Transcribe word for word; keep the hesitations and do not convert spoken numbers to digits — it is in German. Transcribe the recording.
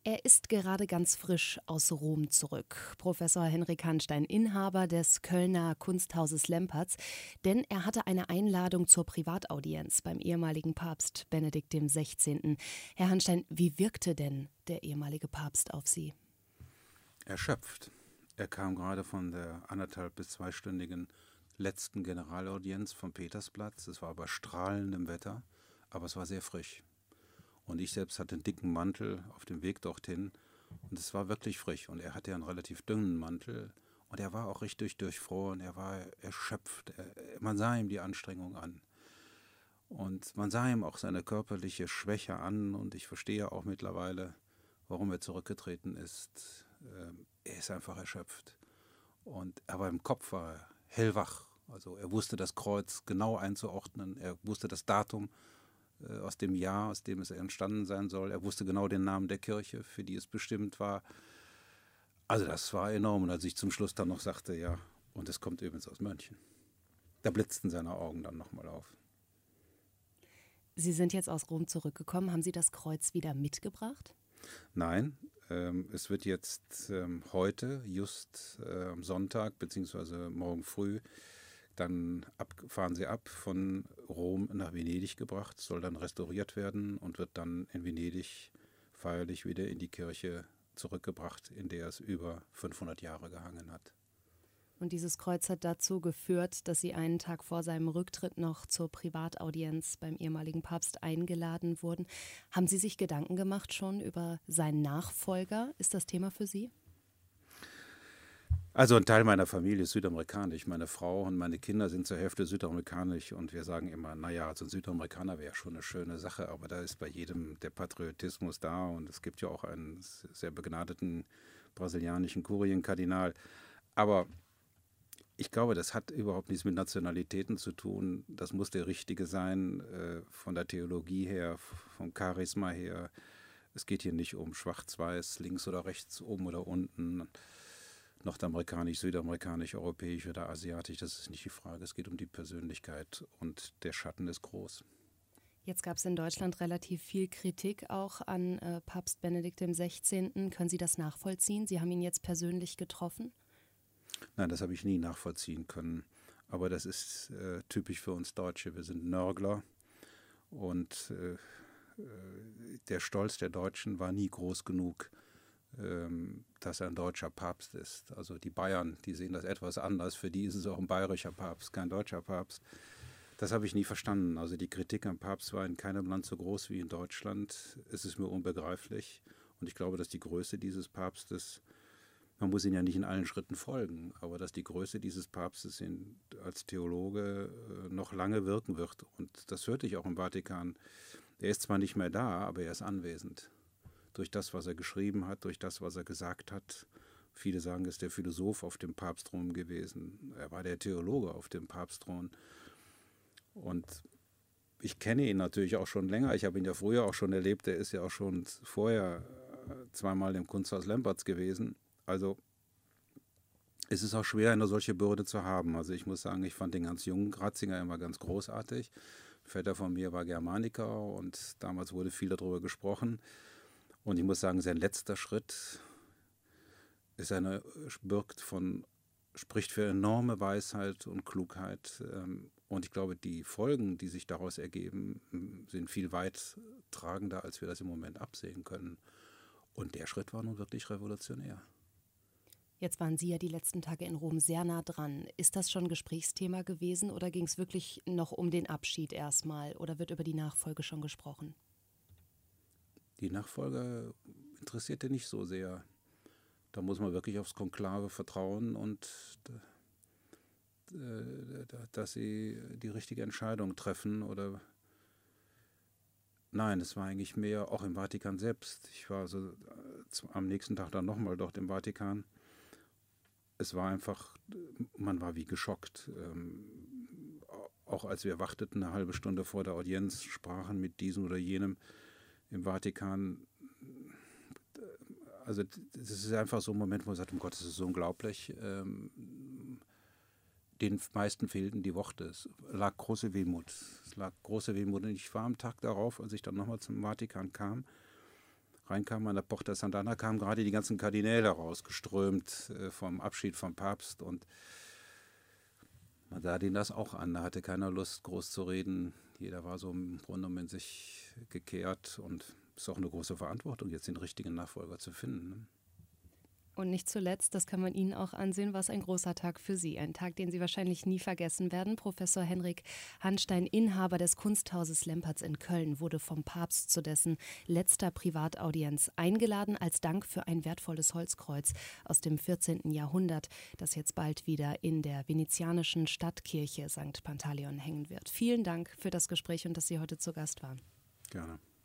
Er ist gerade ganz frisch aus Rom zurück. Professor Henrik Hanstein, Inhaber des Kölner Kunsthauses Lempertz. Denn er hatte eine Einladung zur Privataudienz beim ehemaligen Papst Benedikt der Sechzehnte. Herr Hanstein, wie wirkte denn der ehemalige Papst auf Sie? Erschöpft. Er kam gerade von der anderthalb- bis zweistündigen letzten Generalaudienz vom Petersplatz. Es war bei strahlendem Wetter, aber es war sehr frisch. Und ich selbst hatte einen dicken Mantel auf dem Weg dorthin und es war wirklich frisch. Und er hatte einen relativ dünnen Mantel und er war auch richtig durchfroren, er war erschöpft. Er, man sah ihm die Anstrengung an. Und man sah ihm auch seine körperliche Schwäche an und ich verstehe auch mittlerweile, warum er zurückgetreten ist. Er ist einfach erschöpft. Und aber im Kopf war er hellwach. Also er wusste das Kreuz genau einzuordnen, er wusste das Datum aus dem Jahr, aus dem es entstanden sein soll. Er wusste genau den Namen der Kirche, für die es bestimmt war. Also das war enorm. Und als ich zum Schluss dann noch sagte, ja, und es kommt übrigens aus München, da blitzten seine Augen dann nochmal auf. Sie sind jetzt aus Rom zurückgekommen. Haben Sie das Kreuz wieder mitgebracht? Nein, ähm, es wird jetzt ähm, heute, just äh, am Sonntag, beziehungsweise morgen früh, dann ab, fahren sie ab, von Rom nach Venedig gebracht, soll dann restauriert werden und wird dann in Venedig feierlich wieder in die Kirche zurückgebracht, in der es über fünfhundert Jahre gehangen hat. Und dieses Kreuz hat dazu geführt, dass Sie einen Tag vor seinem Rücktritt noch zur Privataudienz beim ehemaligen Papst eingeladen wurden. Haben Sie sich Gedanken gemacht schon über seinen Nachfolger? Ist das Thema für Sie? Also ein Teil meiner Familie ist südamerikanisch. Meine Frau und meine Kinder sind zur Hälfte südamerikanisch und wir sagen immer, naja, also ein Südamerikaner wäre schon eine schöne Sache, aber da ist bei jedem der Patriotismus da und es gibt ja auch einen sehr begnadeten brasilianischen Kurienkardinal. Aber ich glaube, das hat überhaupt nichts mit Nationalitäten zu tun. Das muss der Richtige sein, äh, von der Theologie her, vom Charisma her. Es geht hier nicht um schwarz-weiß, links oder rechts, oben oder unten. Nordamerikanisch, südamerikanisch, europäisch oder asiatisch, das ist nicht die Frage. Es geht um die Persönlichkeit und der Schatten ist groß. Jetzt gab es in Deutschland relativ viel Kritik auch an äh, Papst Benedikt der Sechzehnte. Können Sie das nachvollziehen? Sie haben ihn jetzt persönlich getroffen? Nein, das habe ich nie nachvollziehen können. Aber das ist äh, typisch für uns Deutsche. Wir sind Nörgler und äh, der Stolz der Deutschen war nie groß genug, dass er ein deutscher Papst ist. Also die Bayern, die sehen das etwas anders. Für die ist es auch ein bayerischer Papst, kein deutscher Papst. Das habe ich nie verstanden. Also die Kritik am Papst war in keinem Land so groß wie in Deutschland. Es ist mir unbegreiflich. Und ich glaube, dass die Größe dieses Papstes, man muss ihn ja nicht in allen Schritten folgen, aber dass die Größe dieses Papstes in, als Theologe äh, noch lange wirken wird. Und das hörte ich auch im Vatikan. Er ist zwar nicht mehr da, aber er ist anwesend. Durch das, was er geschrieben hat, durch das, was er gesagt hat. Viele sagen, er ist der Philosoph auf dem Papstthron gewesen. Er war der Theologe auf dem Papstthron. Und ich kenne ihn natürlich auch schon länger. Ich habe ihn ja früher auch schon erlebt. Er ist ja auch schon vorher zweimal im Kunsthaus Lempertz gewesen. Also es ist auch schwer, eine solche Bürde zu haben. Also ich muss sagen, ich fand den ganz jungen Ratzinger immer ganz großartig. Ein Vetter von mir war Germaniker und damals wurde viel darüber gesprochen. Und ich muss sagen, sein letzter Schritt ist eine, birgt von, spricht für enorme Weisheit und Klugheit. Und ich glaube, die Folgen, die sich daraus ergeben, sind viel weittragender, als wir das im Moment absehen können. Und der Schritt war nun wirklich revolutionär. Jetzt waren Sie ja die letzten Tage in Rom sehr nah dran. Ist das schon Gesprächsthema gewesen oder ging es wirklich noch um den Abschied erstmal oder wird über die Nachfolge schon gesprochen? Die Nachfolger interessierte nicht so sehr. Da muss man wirklich aufs Konklave vertrauen und dass sie die richtige Entscheidung treffen. Oder nein, es war eigentlich mehr auch im Vatikan selbst. Ich war so am nächsten Tag dann nochmal dort im Vatikan. Es war einfach, man war wie geschockt. Auch als wir warteten, eine halbe Stunde vor der Audienz, sprachen mit diesem oder jenem im Vatikan, also das ist einfach so ein Moment, wo man sagt, um Gott, das ist so unglaublich. Ähm, den meisten fehlten die Worte. Es lag große Wehmut. Es lag große Wehmut. Und ich war am Tag darauf, als ich dann nochmal zum Vatikan kam, reinkam an der Porta Sant'Anna, kamen gerade die ganzen Kardinäle rausgeströmt äh, vom Abschied vom Papst und man sah denen das auch an. Da hatte keiner Lust, groß zu reden. Jeder war so im Grunde um in sich gekehrt und es ist auch eine große Verantwortung, jetzt den richtigen Nachfolger zu finden. Ne? Und nicht zuletzt, das kann man Ihnen auch ansehen, war es ein großer Tag für Sie. Ein Tag, den Sie wahrscheinlich nie vergessen werden. Professor Henrik Hanstein, Inhaber des Kunsthauses Lempertz in Köln, wurde vom Papst zu dessen letzter Privataudienz eingeladen als Dank für ein wertvolles Holzkreuz aus dem vierzehnten Jahrhundert, das jetzt bald wieder in der venezianischen Stadtkirche Sankt Pantaleon hängen wird. Vielen Dank für das Gespräch und dass Sie heute zu Gast waren. Gerne.